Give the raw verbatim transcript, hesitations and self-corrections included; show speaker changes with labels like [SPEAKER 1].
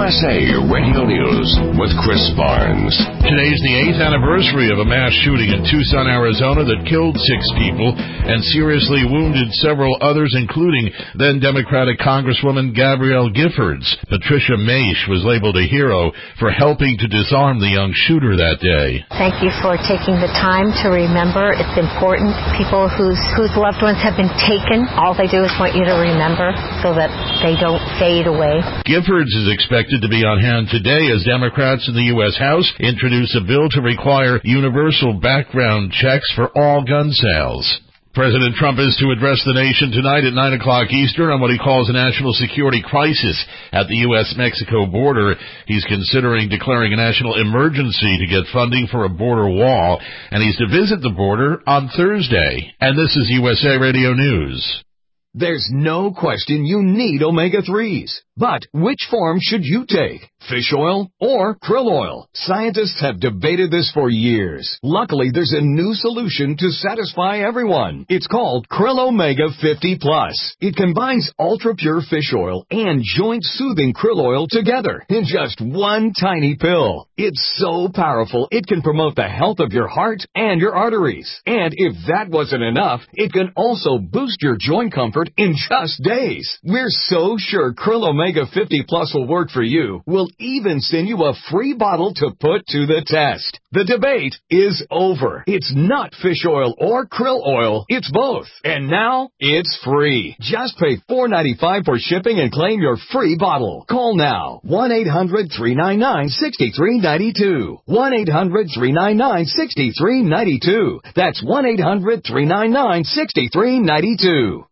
[SPEAKER 1] S A Radio News with Chris Barnes.
[SPEAKER 2] Today's the eighth anniversary of a mass shooting in Tucson, Arizona that killed six people and seriously wounded several others, including then Democratic Congresswoman Gabrielle Giffords. Patricia Maish was labeled a hero for helping to disarm the young shooter that day.
[SPEAKER 3] Thank you for taking the time to remember. It's important. People whose, whose loved ones have been taken, all they do is want you to remember so that they don't fade away.
[SPEAKER 2] Giffords is expected to be on hand today as Democrats in the U S House introduce a bill to require universal background checks for all gun sales. President Trump is to address the nation tonight at nine o'clock Eastern on what he calls a national security crisis at the U S Mexico border. He's considering declaring a national emergency to get funding for a border wall, and he's to visit the border on Thursday. And this is U S A Radio News.
[SPEAKER 4] There's no question you need omega threes. But which form should you take? Fish oil or krill oil? Scientists have debated this for years. Luckily, there's a new solution to satisfy everyone. It's called Krill Omega fifty plus. It combines ultra-pure fish oil and joint-soothing krill oil together in just one tiny pill. It's so powerful, it can promote the health of your heart and your arteries. And if that wasn't enough, it can also boost your joint comfort in just days. We're so sure Krill Omega fifty plus will work for you. We'll even send you a free bottle to put to the test. The debate is over. It's not fish oil or krill oil. It's both. And now it's free. Just pay four dollars and ninety-five cents for shipping and claim your free bottle. Call now. one eight hundred three nine nine six three nine two. one eight hundred three nine nine six three nine two. That's one eight hundred three nine nine six three nine two.